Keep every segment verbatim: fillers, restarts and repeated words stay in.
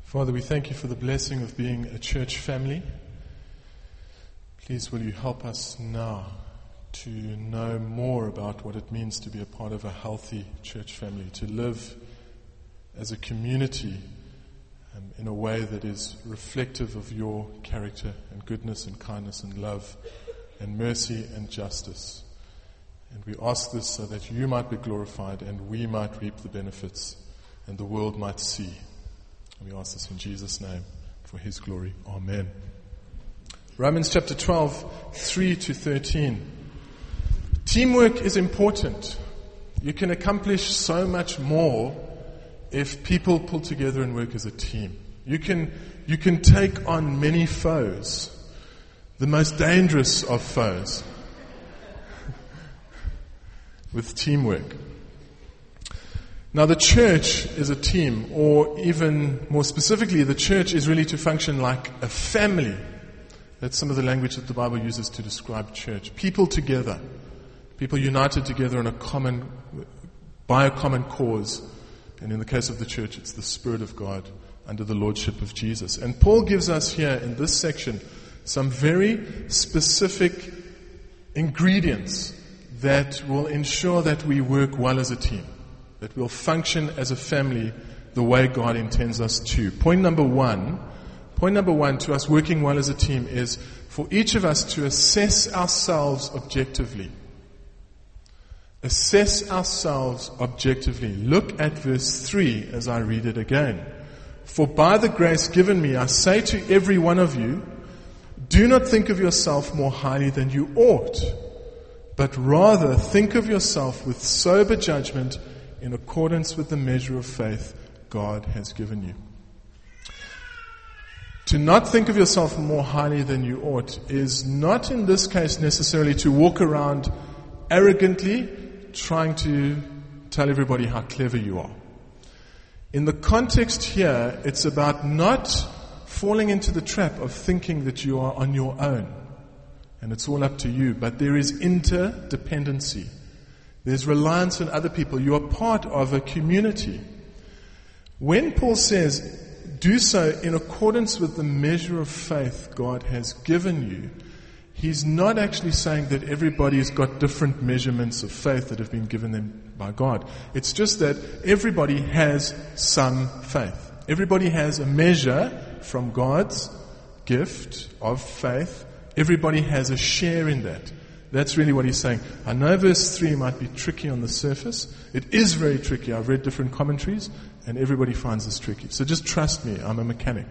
Father, we thank you for the blessing of being a church family. Please will you help us now to know more about what it means to be a part of a healthy church family, to live as a community um, in a way that is reflective of your character and goodness and kindness and love and mercy and justice. And we ask this so that you might be glorified and we might reap the benefits and the world might see. And we ask this in Jesus' name for his glory. Amen. Romans chapter twelve, three to thirteen. Teamwork is important. You can accomplish so much more if people pull together and work as a team. You can, you can take on many foes, the most dangerous of foes, with teamwork. Now the church is a team, or even more specifically, the church is really to function like a family. That's some of the language that the Bible uses to describe church. People together. People united together in a common, by a common cause. And in the case of the church, it's the Spirit of God under the Lordship of Jesus. And Paul gives us here in this section some very specific ingredients that will ensure that we work well as a team, that we'll function as a family the way God intends us to. Point number one, point number one to us working well as a team is for each of us to assess ourselves objectively. Assess ourselves objectively. Look at verse three as I read it again. For by the grace given me, I say to every one of you, do not think of yourself more highly than you ought, but rather think of yourself with sober judgment in accordance with the measure of faith God has given you. To not think of yourself more highly than you ought is not in this case necessarily to walk around arrogantly trying to tell everybody how clever you are. In the context here, it's about not falling into the trap of thinking that you are on your own and it's all up to you, but there is interdependency. There's reliance on other people. You are part of a community. When Paul says, do so in accordance with the measure of faith God has given you, he's not actually saying that everybody's got different measurements of faith that have been given them by God. It's just that everybody has some faith. Everybody has a measure from God's gift of faith. Everybody has a share in that. That's really what he's saying. I know verse three might be tricky on the surface. It is very tricky. I've read different commentaries, and everybody finds this tricky. So just trust me, I'm a mechanic.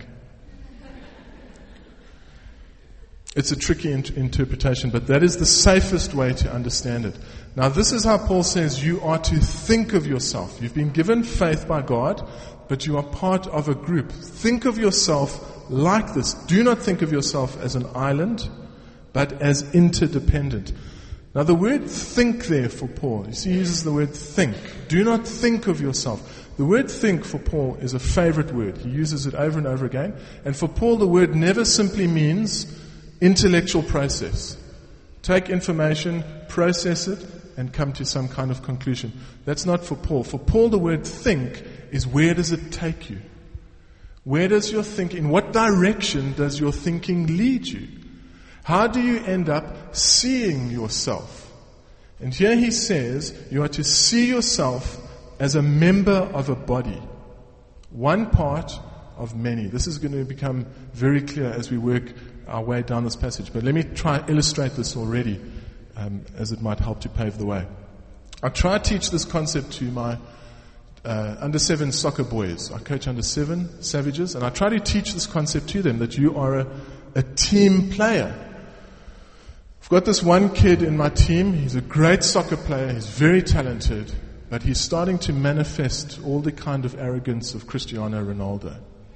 It's a tricky in- interpretation, but that is the safest way to understand it. Now this is how Paul says you are to think of yourself. You've been given faith by God, but you are part of a group. Think of yourself like this. Do not think of yourself as an island, but as interdependent. Now the word think there for Paul, you see he uses the word think. Do not think of yourself. The word think for Paul is a favorite word. He uses it over and over again. And for Paul the word never simply means intellectual process. Take information, process it, and come to some kind of conclusion. That's not for Paul. For Paul the word think is where does it take you? Where does your thinking, in what direction does your thinking lead you? How do you end up seeing yourself? And here he says you are to see yourself as a member of a body. One part of many. This is going to become very clear as we work our way down this passage. But let me try and illustrate this already um, as it might help to pave the way. I try to teach this concept to my uh, under seven soccer boys. I coach under seven Savages, and I try to teach this concept to them that you are a, a team player. I've got this one kid in my team. He's a great soccer player. He's very talented, but he's starting to manifest all the kind of arrogance of Cristiano Ronaldo.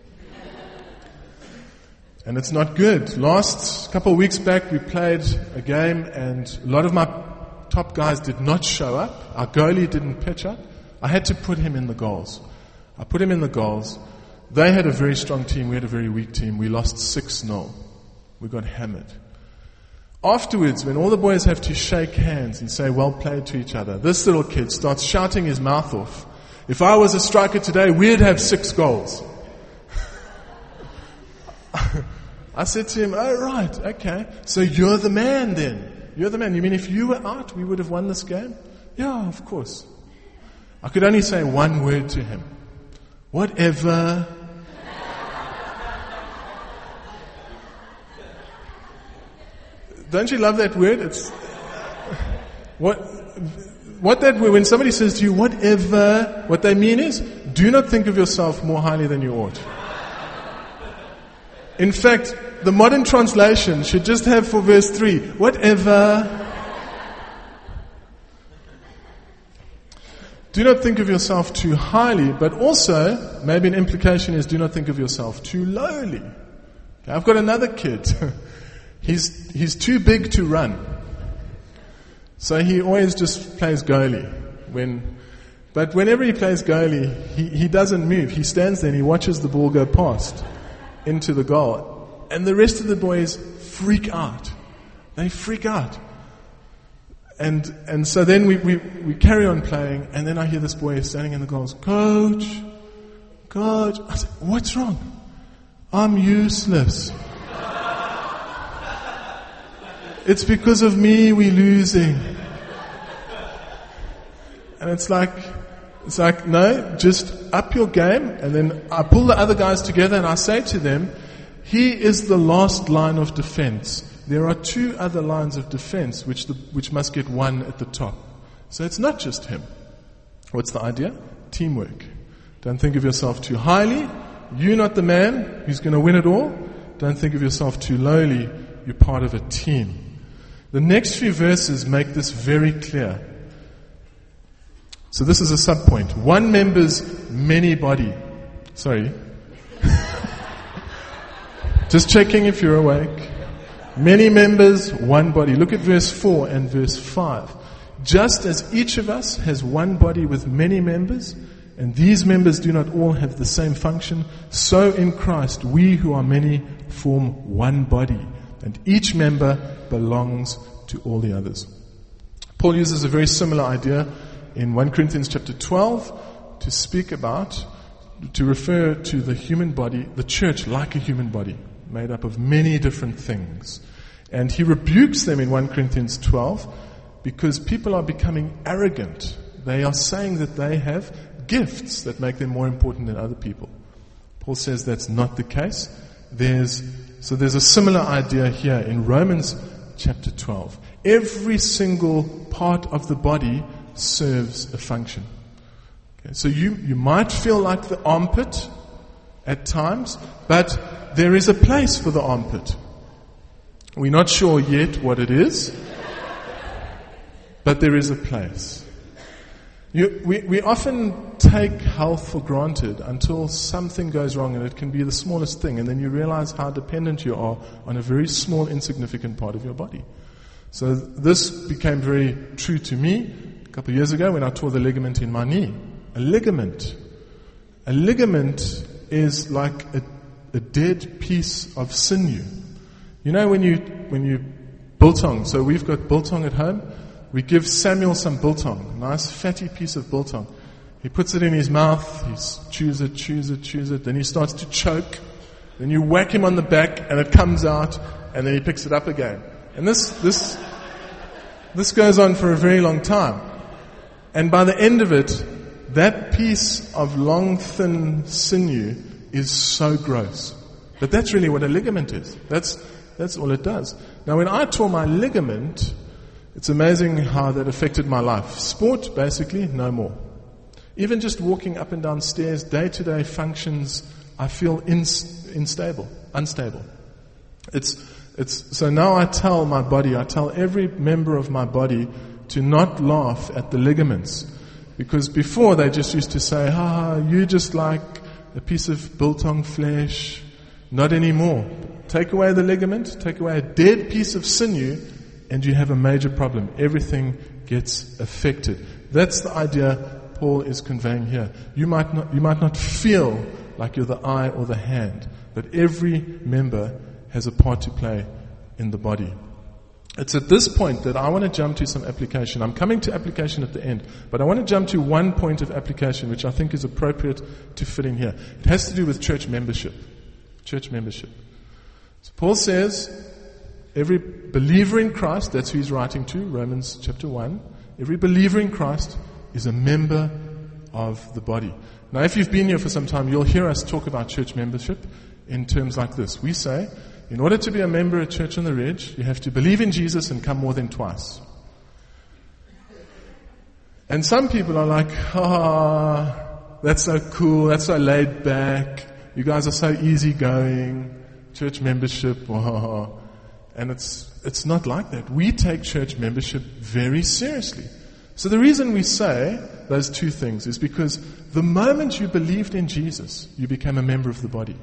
And it's not good. Last couple of weeks back, we played a game, and a lot of my top guys did not show up. Our goalie didn't pitch up. I had to put him in the goals. I put him in the goals. They had a very strong team. We had a very weak team. We lost six nil. We got hammered. Afterwards, when all the boys have to shake hands and say well played to each other, this little kid starts shouting his mouth off. If I was a striker today, we'd have six goals. I said to him, oh, right, okay. So you're the man then. You're the man. You mean if you were out, we would have won this game? Yeah, of course. I could only say one word to him. Whatever. Don't you love that word? It's what what that word, when somebody says to you, whatever, what they mean is, do not think of yourself more highly than you ought. In fact, the modern translation should just have for verse three, whatever. Do not think of yourself too highly, but also, maybe an implication is, do not think of yourself too lowly. Okay, I've got another kid. He's, he's too big to run. So he always just plays goalie. When, but whenever he plays goalie, he, he doesn't move. He stands there and he watches the ball go past into the goal. And the rest of the boys freak out. They freak out. And, and so then we, we, we carry on playing, and then I hear this boy standing in the goals, Coach, Coach. I said, what's wrong? I'm useless. It's because of me we're losing. And it's like, it's like, no, just up your game. And then I pull the other guys together and I say to them, he is the last line of defense. There are two other lines of defense which the, which must get one at the top. So it's not just him. What's the idea? Teamwork. Don't think of yourself too highly. You're not the man who's going to win it all. Don't think of yourself too lowly. You're part of a team. The next few verses make this very clear. So this is a sub-point. One member's many body. Sorry. Just checking if you're awake. Many members, one body. Look at verse four and verse five. Just as each of us has one body with many members, and these members do not all have the same function, so in Christ we who are many form one body, and each member belongs to all the others. Paul uses a very similar idea in First Corinthians chapter twelve to speak about, to refer to the human body, the church like a human body, made up of many different things. And he rebukes them in First Corinthians twelve because people are becoming arrogant. They are saying that they have gifts that make them more important than other people. Paul says that's not the case. There's, so there's a similar idea here in Romans chapter twelve. Every single part of the body serves a function. Okay, so you, you might feel like the armpit at times, but there is a place for the armpit. We're not sure yet what it is, but there is a place. You, we, we often take health for granted until something goes wrong, and it can be the smallest thing, and then you realize how dependent you are on a very small, insignificant part of your body. So this became very true to me a couple of years ago when I tore the ligament in my knee. A ligament. A ligament is like a, a dead piece of sinew. You know when you when you biltong, so we've got biltong at home, we give Samuel some biltong, a nice fatty piece of biltong. He puts it in his mouth, he chews it, chews it, chews it, then he starts to choke, then you whack him on the back and it comes out, and then he picks it up again. And this this this goes on for a very long time. And by the end of it, that piece of long, thin sinew is so gross. But that's really what a ligament is. That's that's all it does. Now, when I tore my ligament, it's amazing how that affected my life. Sport, basically, no more. Even just walking up and down stairs, day-to-day functions, I feel ins- unstable, unstable. It's it's so now I tell my body, I tell every member of my body to not laugh at the ligaments. Because before they just used to say, ah, you're just like a piece of biltong flesh. Not anymore. Take away the ligament, take away a dead piece of sinew, and you have a major problem. Everything gets affected. That's the idea Paul is conveying here. You might not, you might not feel like you're the eye or the hand, but every member has a part to play in the body. It's at this point that I want to jump to some application. I'm coming to application at the end, but I want to jump to one point of application which I think is appropriate to fit in here. It has to do with church membership. Church membership. So Paul says, every believer in Christ, that's who he's writing to, Romans chapter one, every believer in Christ is a member of the body. Now, if you've been here for some time, you'll hear us talk about church membership in terms like this. We say, in order to be a member at Church on the Ridge, you have to believe in Jesus and come more than twice. And some people are like, ah, oh, that's so cool, that's so laid back, you guys are so easygoing, church membership, wow. And it's it's not like that. We take church membership very seriously. So the reason we say those two things is because the moment you believed in Jesus, you became a member of the body.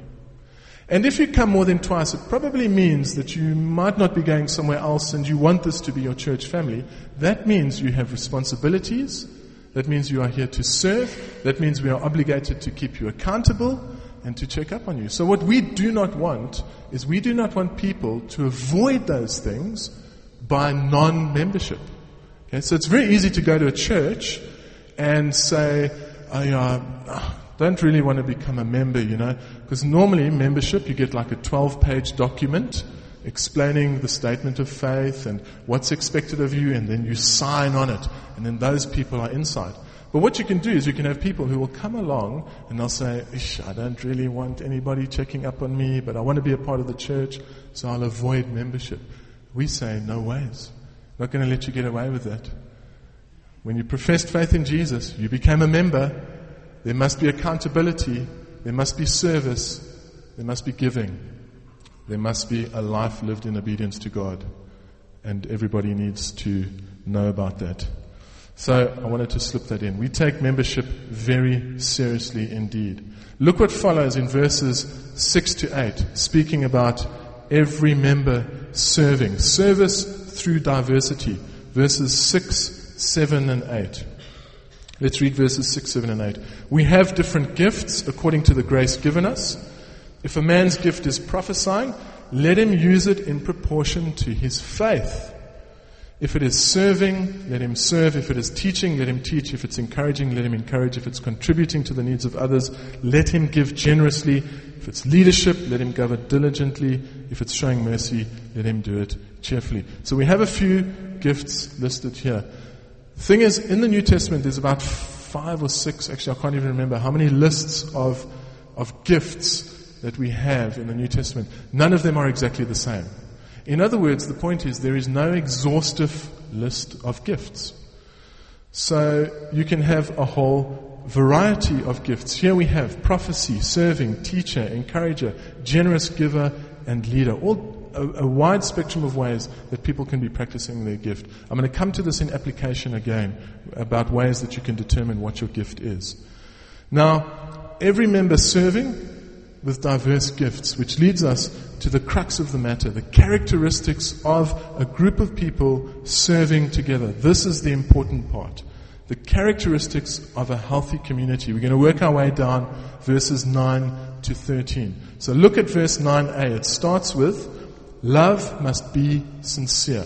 And if you come more than twice, it probably means that you might not be going somewhere else and you want this to be your church family. That means you have responsibilities. That means you are here to serve. That means we are obligated to keep you accountable and to check up on you. So what we do not want is we do not want people to avoid those things by non-membership. Okay, so it's very easy to go to a church and say, I uh, don't really want to become a member, you know, because normally membership, you get like a twelve-page document explaining the statement of faith and what's expected of you, and then you sign on it, and then those people are inside. But what you can do is you can have people who will come along and they'll say, Ish, I don't really want anybody checking up on me, but I want to be a part of the church, so I'll avoid membership. We say, no ways. Not going to let you get away with that. When you professed faith in Jesus, you became a member. There must be accountability. There must be service. There must be giving. There must be a life lived in obedience to God. And everybody needs to know about that. So I wanted to slip that in. We take membership very seriously indeed. Look what follows in verses six to eight, speaking about every member serving. Service through diversity. Verses six, seven, and eight. Let's read verses six, seven, and eight. We have different gifts according to the grace given us. If a man's gift is prophesying, let him use it in proportion to his faith. If it is serving, let him serve. If it is teaching, let him teach. If it's encouraging, let him encourage. If it's contributing to the needs of others, let him give generously. If it's leadership, let him govern diligently. If it's showing mercy, let him do it cheerfully. So we have a few gifts listed here. The thing is, in the New Testament, there's about five or six, actually I can't even remember how many lists of, of gifts that we have in the New Testament. None of them are exactly the same. In other words, the point is there is no exhaustive list of gifts. So you can have a whole variety of gifts. Here we have prophecy, serving, teacher, encourager, generous giver, and leader. All a, a wide spectrum of ways that people can be practicing their gift. I'm going to come to this in application again about ways that you can determine what your gift is. Now, every member serving with diverse gifts, which leads us to the crux of the matter, the characteristics of a group of people serving together. This is the important part. The characteristics of a healthy community. We're going to work our way down verses nine to thirteen. So look at verse nine a. It starts with, love must be sincere.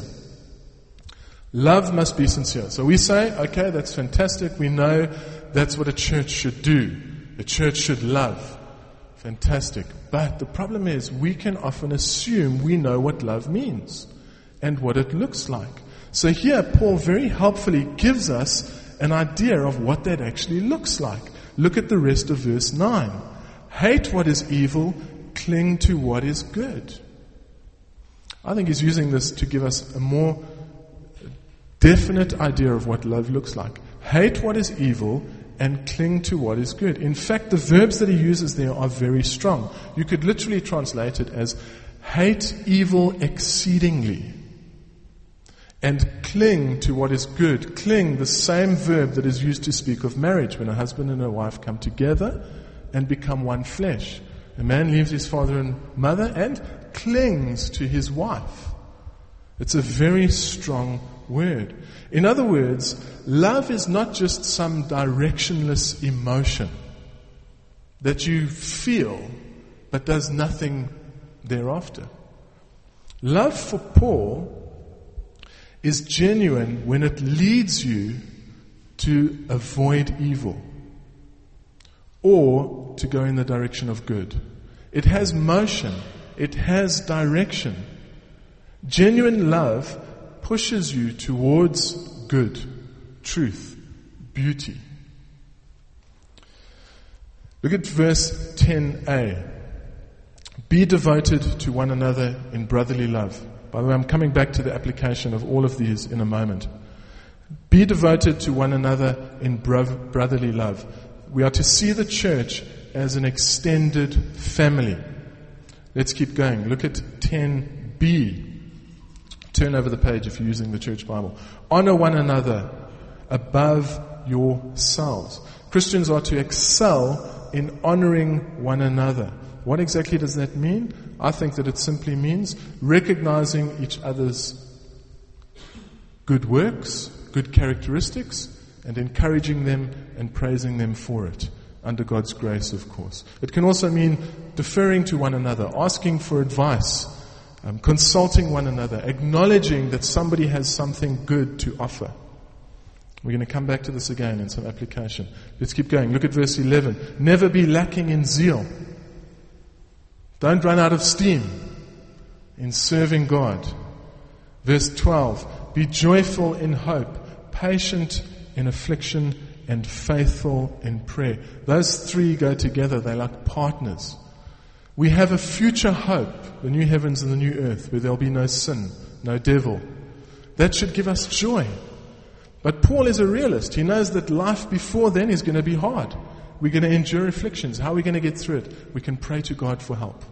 Love must be sincere. So we say, okay, that's fantastic. We know that's what a church should do. A church should love. Fantastic. But the problem is we can often assume we know what love means and what it looks like. So here Paul very helpfully gives us an idea of what that actually looks like. Look at the rest of verse nine. Hate what is evil, cling to what is good. I think he's using this to give us a more definite idea of what love looks like. Hate what is evil and cling to what is good. In fact, the verbs that he uses there are very strong. You could literally translate it as hate evil exceedingly and cling to what is good. Cling, the same verb that is used to speak of marriage, when a husband and a wife come together and become one flesh. A man leaves his father and mother and clings to his wife. It's a very strong word. In other words, love is not just some directionless emotion that you feel but does nothing thereafter. Love for Paul is genuine when it leads you to avoid evil or to go in the direction of good. It has motion. It has direction. Genuine love pushes you towards good, truth, beauty. Look at verse ten a. Be devoted to one another in brotherly love. By the way, I'm coming back to the application of all of these in a moment. Be devoted to one another in bro- brotherly love. We are to see the church as an extended family. Let's keep going. Look at ten b. Turn over the page if you're using the church Bible. Honor one another above yourselves. Christians are to excel in honoring one another. What exactly does that mean? I think that it simply means recognizing each other's good works, good characteristics, and encouraging them and praising them for it, under God's grace, of course. It can also mean deferring to one another, asking for advice, um, consulting one another, acknowledging that somebody has something good to offer. We're going to come back to this again in some application. Let's keep going. Look at verse eleven. Never be lacking in zeal. Don't run out of steam in serving God. Verse twelve. Be joyful in hope, patient in affliction, and faithful in prayer. Those three go together. They're like partners. We have a future hope, the new heavens and the new earth, where there'll be no sin, no devil. That should give us joy. But Paul is a realist. He knows that life before then is going to be hard. We're going to endure afflictions. How are we going to get through it? We can pray to God for help.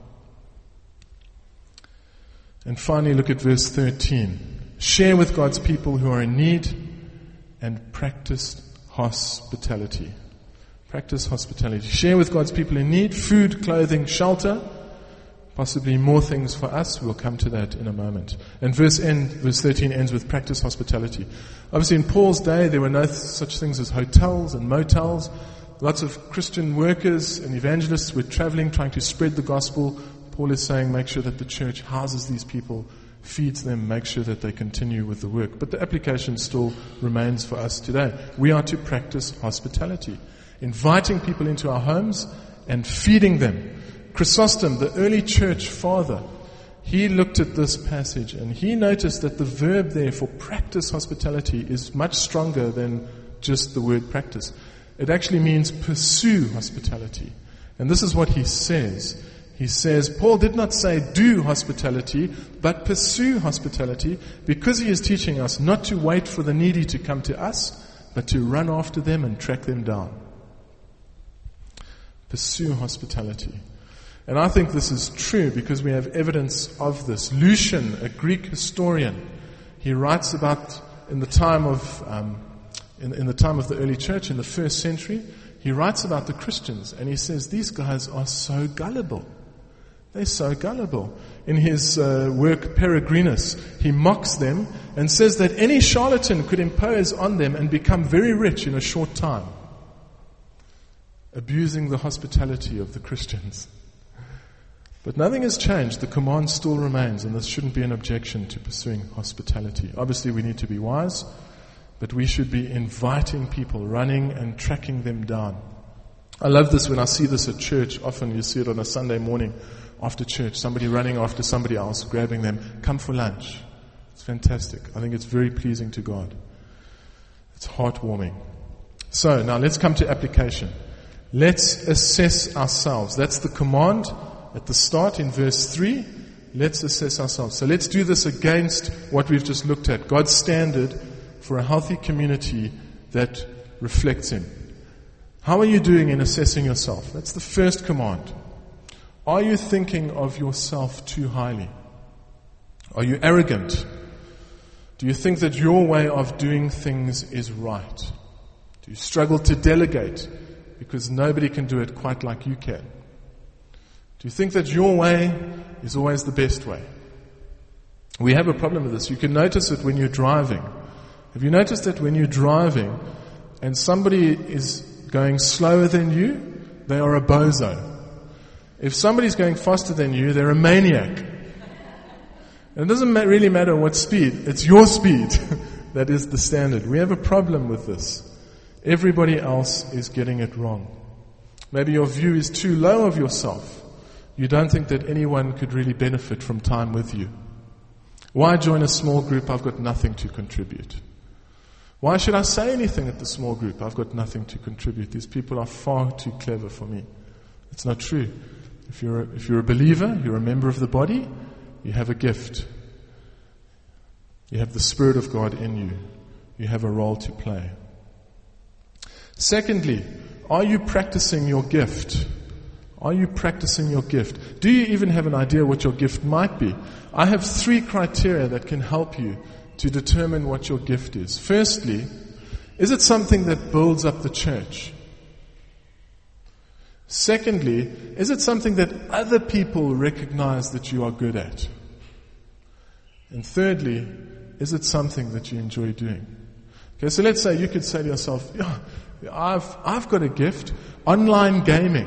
And finally, look at verse thirteen. Share with God's people who are in need and practice hospitality. Practice hospitality. Share with God's people in need, food, clothing, shelter, possibly more things for us. We'll come to that in a moment. And verse end, verse thirteen ends with practice hospitality. Obviously in Paul's day there were no such things as hotels and motels. Lots of Christian workers and evangelists were traveling, trying to spread the gospel. Paul is saying make sure that the church houses these people, feeds them, make sure that they continue with the work. But the application still remains for us today. We are to practice hospitality, inviting people into our homes and feeding them. Chrysostom, the early church father, he looked at this passage and he noticed that the verb there for practice hospitality is much stronger than just the word practice. It actually means pursue hospitality. And this is what he says. He says, Paul did not say do hospitality, but pursue hospitality, because he is teaching us not to wait for the needy to come to us, but to run after them and track them down. Pursue hospitality. And I think this is true because we have evidence of this. Lucian, a Greek historian, he writes about in the time of um, in, in the time of the early church, in the first century, he writes about the Christians and he says these guys are so gullible. They're so gullible. In his uh, work Peregrinus, he mocks them and says that any charlatan could impose on them and become very rich in a short time, abusing the hospitality of the Christians. But nothing has changed. The command still remains, and this shouldn't be an objection to pursuing hospitality. Obviously, we need to be wise, but we should be inviting people, running and tracking them down. I love this when I see this at church. Often you see it on a Sunday morning after church, somebody running after somebody else, grabbing them, come for lunch. It's fantastic. I think it's very pleasing to God. It's heartwarming. So now let's come to application. Let's assess ourselves. That's the command at the start in verse three. Let's assess ourselves. So let's do this against what we've just looked at. God's standard for a healthy community that reflects Him. How are you doing in assessing yourself? That's the first command. Are you thinking of yourself too highly? Are you arrogant? Do you think that your way of doing things is right? Do you struggle to delegate because nobody can do it quite like you can? Do you think that your way is always the best way? We have a problem with this. You can notice it when you're driving. Have you noticed that when you're driving and somebody is going slower than you, they are a bozo? If somebody's going faster than you, they're a maniac. And it doesn't ma- really matter what speed. It's your speed that is the standard. We have a problem with this. Everybody else is getting it wrong. Maybe your view is too low of yourself. You don't think that anyone could really benefit from time with you. Why join a small group? I've got nothing to contribute. Why should I say anything at the small group? I've got nothing to contribute. These people are far too clever for me. It's not true. If you're a, if you're a believer, you're a member of the body, you have a gift. You have the Spirit of God in you. You have a role to play. Secondly, are you practicing your gift? Are you practicing your gift? Do you even have an idea what your gift might be? I have three criteria that can help you to determine what your gift is. Firstly, is it something that builds up the church? Secondly, is it something that other people recognize that you are good at? And thirdly, is it something that you enjoy doing? Okay, so let's say you could say to yourself, yeah, I've, I've got a gift, online gaming.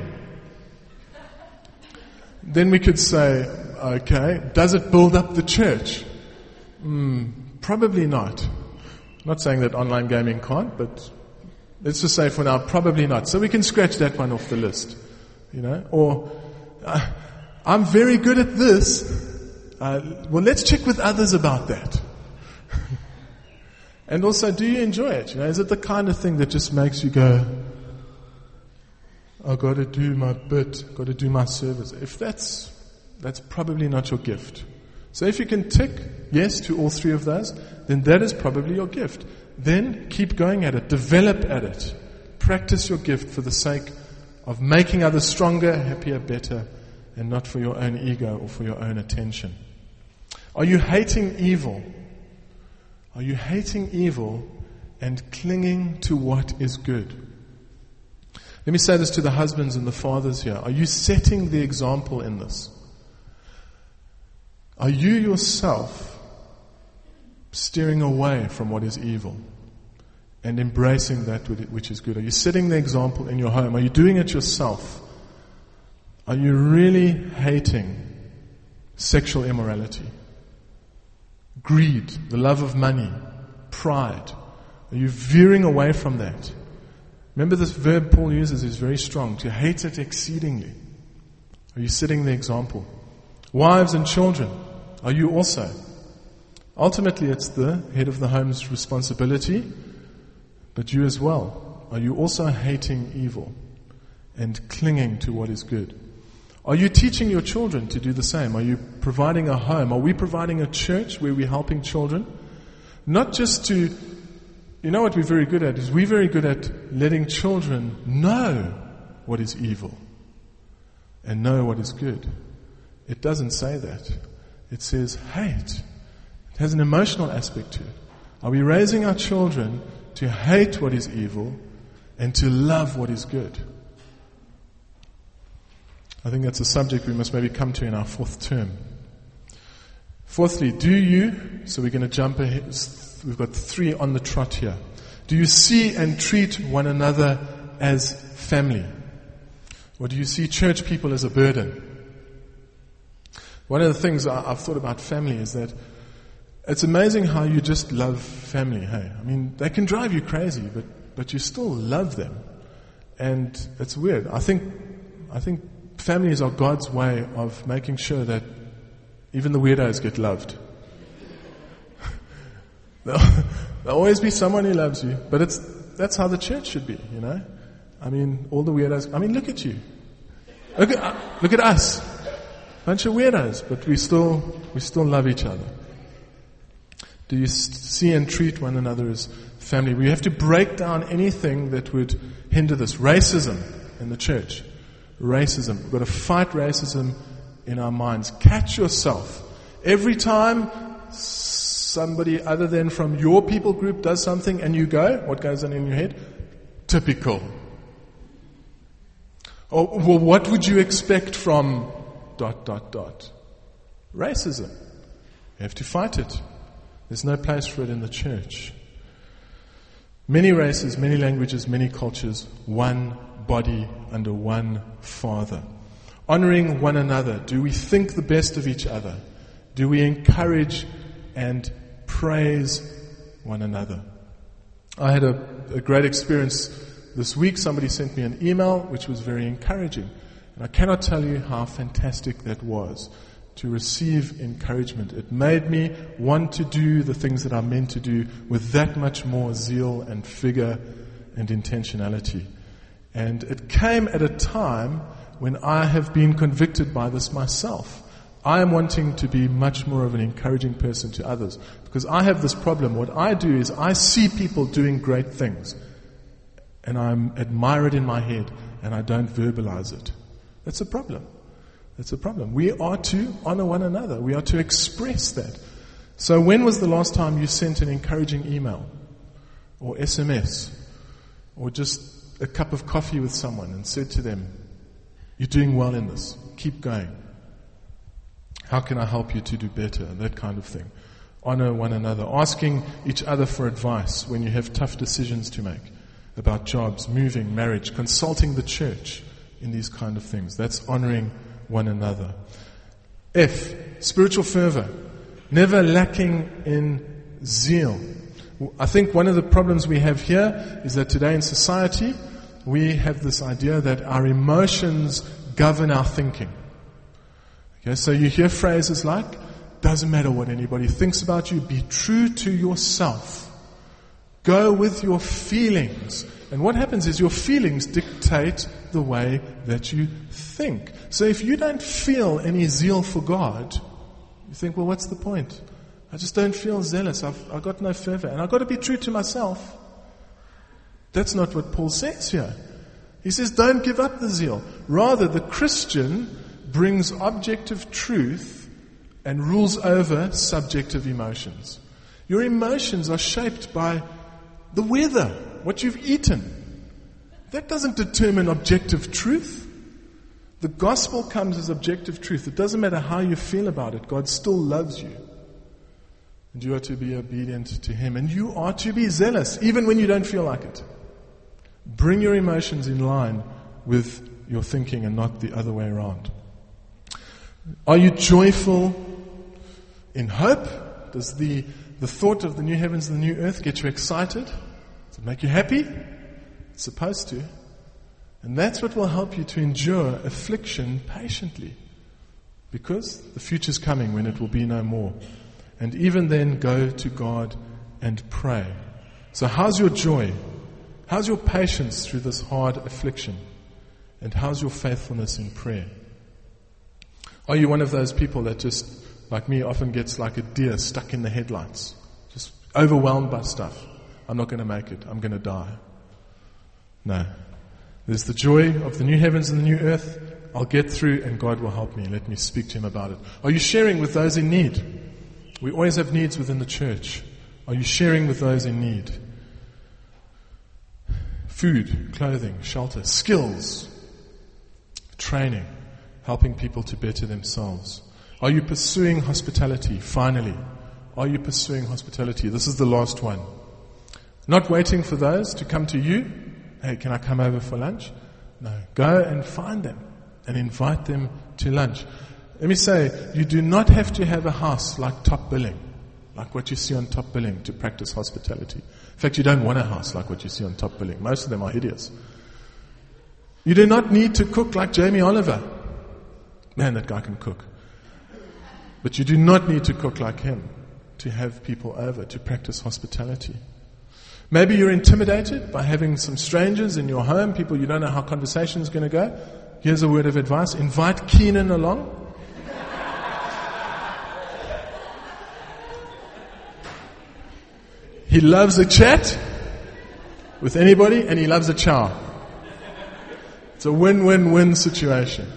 Then we could say, okay, does it build up the church? Hmm, probably not. I'm not saying that online gaming can't, but let's just say for now, probably not. So we can scratch that one off the list, you know. Or, uh, I'm very good at this. Uh, well, let's check with others about that. And also, do you enjoy it? You know, is it the kind of thing that just makes you go, I've got to do my bit, got to do my service? If that's, that's probably not your gift. So if you can tick yes to all three of those, then that is probably your gift. Then keep going at it, develop at it. Practice your gift for the sake of making others stronger, happier, better, and not for your own ego or for your own attention. Are you hating evil? Are you hating evil and clinging to what is good? Let me say this to the husbands and the fathers here. Are you setting the example in this? Are you yourself steering away from what is evil and embracing that which is good? Are you setting the example in your home? Are you doing it yourself? Are you really hating sexual immorality, greed, the love of money, pride? Are you veering away from that? Remember, this verb Paul uses is very strong, to hate it exceedingly. Are you setting the example? Wives and children, are you also? Ultimately, it's the head of the home's responsibility, but you as well. Are you also hating evil and clinging to what is good? Are you teaching your children to do the same? Are you providing a home? Are we providing a church where we're helping children? Not just to, you know what we're very good at is we're very good at letting children know what is evil and know what is good. It doesn't say that. It says hate. It has an emotional aspect to it. Are we raising our children to hate what is evil and to love what is good? I think that's a subject we must maybe come to in our fourth term. Fourthly, do you, so we're going to jump ahead, we've got three on the trot here. Do you see and treat one another as family? Or do you see church people as a burden? One of the things I've thought about family is that it's amazing how you just love family, hey? I mean, they can drive you crazy, but, but you still love them. And it's weird. I think, I think families are God's way of making sure that even the weirdos get loved. There'll, there'll always be someone who loves you, but it's, that's how the church should be, you know? I mean, all the weirdos, I mean, look at you. Look at, look at us. Bunch of weirdos, but we still, we still love each other. Do you see and treat one another as family? We have to break down anything that would hinder this. Racism in the church. Racism. We've got to fight racism in our minds. Catch yourself. Every time somebody other than from your people group does something and you go, what goes on in your head? Typical. Or, well, what would you expect from dot, dot, dot? Racism. You have to fight it. There's no place for it in the church. Many races, many languages, many cultures, one body under one Father. Honoring one another. Do we think the best of each other? Do we encourage and praise one another? I had a, a great experience this week. Somebody sent me an email which was very encouraging. And I cannot tell you how fantastic that was to receive encouragement. It made me want to do the things that I'm meant to do with that much more zeal and vigor and intentionality. And it came at a time when I have been convicted by this myself. I am wanting to be much more of an encouraging person to others because I have this problem. What I do is I see people doing great things and I admire it in my head and I don't verbalize it. That's a problem. That's a problem. We are to honor one another. We are to express that. So when was the last time you sent an encouraging email or S M S or just a cup of coffee with someone and said to them, "You're doing well in this. Keep going. How can I help you to do better?" That kind of thing. Honor one another. Asking each other for advice when you have tough decisions to make about jobs, moving, marriage, consulting the church in these kind of things. That's honoring one another. F, spiritual fervor. Never lacking in zeal. I think one of the problems we have here is that today in society, we have this idea that our emotions govern our thinking. Okay, so you hear phrases like, doesn't matter what anybody thinks about you, be true to yourself. Go with your feelings. And what happens is your feelings dictate the way that you think. So if you don't feel any zeal for God, you think, well, what's the point? I just don't feel zealous. I've, I've got no fervor. And I've got to be true to myself. That's not what Paul says here. He says, don't give up the zeal. Rather, the Christian brings objective truth and rules over subjective emotions. Your emotions are shaped by the weather, what you've eaten. That doesn't determine objective truth. The gospel comes as objective truth. It doesn't matter how you feel about it. God still loves you. And you are to be obedient to Him. And you are to be zealous, even when you don't feel like it. Bring your emotions in line with your thinking and not the other way around. Are you joyful in hope? Does the, the thought of the new heavens and the new earth get you excited? Does it make you happy? It's supposed to. And that's what will help you to endure affliction patiently. Because the future's coming when it will be no more. And even then, go to God and pray. So how's your joy? How's your patience through this hard affliction? And how's your faithfulness in prayer? Are you one of those people that just, like me, often gets like a deer stuck in the headlights? Just overwhelmed by stuff. I'm not going to make it. I'm going to die. No. There's the joy of the new heavens and the new earth. I'll get through and God will help me. Let me speak to Him about it. Are you sharing with those in need? We always have needs within the church. Are you sharing with those in need? Food, clothing, shelter, skills, training, helping people to better themselves. Are you pursuing hospitality? Finally, are you pursuing hospitality? This is the last one. Not waiting for those to come to you. Hey, can I come over for lunch? No. Go and find them and invite them to lunch. Let me say, you do not have to have a house like Top Billing, like what you see on Top Billing, to practice hospitality. In fact, you don't want a house like what you see on Top Billing. Most of them are hideous. You do not need to cook like Jamie Oliver. Man, that guy can cook. But you do not need to cook like him to have people over, to practice hospitality. Maybe you're intimidated by having some strangers in your home, people you don't know how conversation's going to go. Here's a word of advice. Invite Keenan along. He loves a chat with anybody and he loves a chow. It's a win-win-win situation.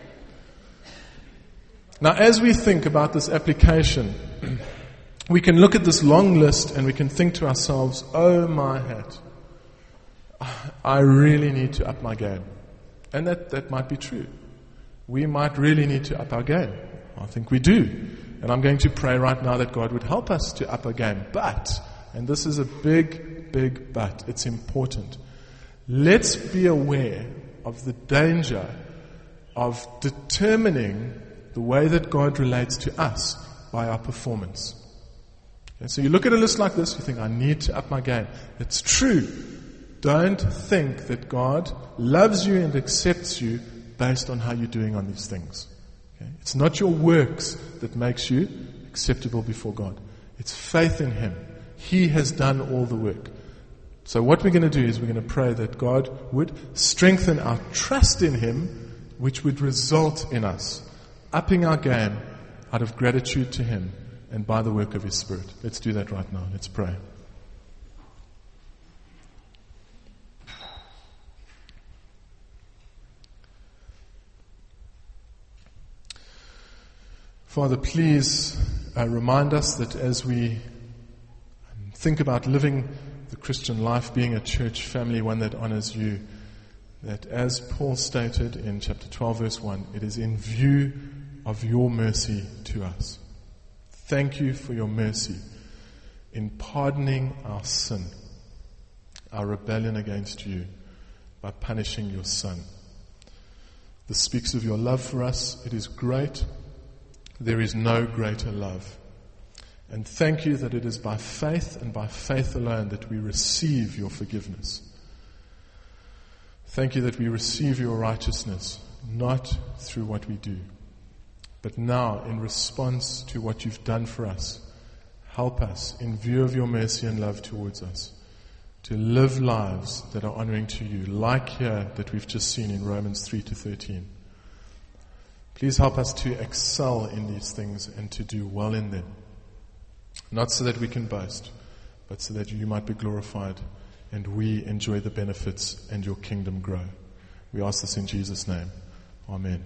Now, as we think about this application, we can look at this long list and we can think to ourselves, oh my hat, I really need to up my game. And that, that might be true. We might really need to up our game. I think we do. And I'm going to pray right now that God would help us to up our game. But, and this is a big, big but, it's important. Let's be aware of the danger of determining the way that God relates to us by our performance. Okay, so you look at a list like this, you think, I need to up my game. It's true. Don't think that God loves you and accepts you based on how you're doing on these things. Okay? It's not your works that makes you acceptable before God. It's faith in Him. He has done all the work. So what we're going to do is we're going to pray that God would strengthen our trust in Him, which would result in us upping our game out of gratitude to Him and by the work of His Spirit. Let's do that right now. Let's pray. Father, please uh, remind us that as we think about living the Christian life, being a church family, one that honors You, that as Paul stated in chapter twelve, verse one, it is in view of Your mercy to us. Thank You for Your mercy in pardoning our sin, our rebellion against You, by punishing Your Son. This speaks of Your love for us. It is great. There is no greater love. And thank You that it is by faith and by faith alone that we receive Your forgiveness. Thank You that we receive Your righteousness, not through what we do, but now in response to what You've done for us. Help us, in view of Your mercy and love towards us, to live lives that are honoring to You, like here that we've just seen in Romans three to thirteen. Please help us to excel in these things and to do well in them. Not so that we can boast, but so that You might be glorified and we enjoy the benefits and Your kingdom grow. We ask this in Jesus' name. Amen.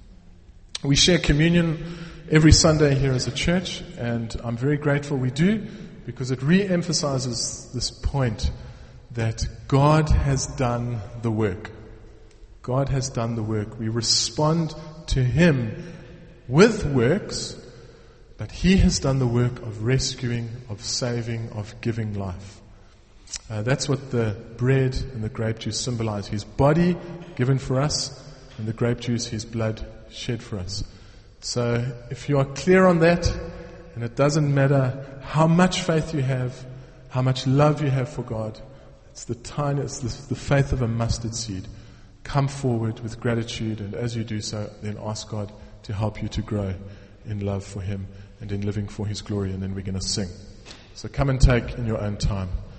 We share communion every Sunday here as a church, and I'm very grateful we do, because it re-emphasizes this point that God has done the work. God has done the work. We respond to Him with works, but He has done the work of rescuing, of saving, of giving life. Uh, that's what the bread and the grape juice symbolize. His body given for us, and the grape juice, His blood shed for us. So if you are clear on that, and it doesn't matter how much faith you have, how much love you have for God, it's the tiny, it's the, the faith of a mustard seed. Come forward with gratitude, and as you do so, then ask God to help you to grow in love for Him and in living for His glory, and then we're going to sing. So come and take in your own time.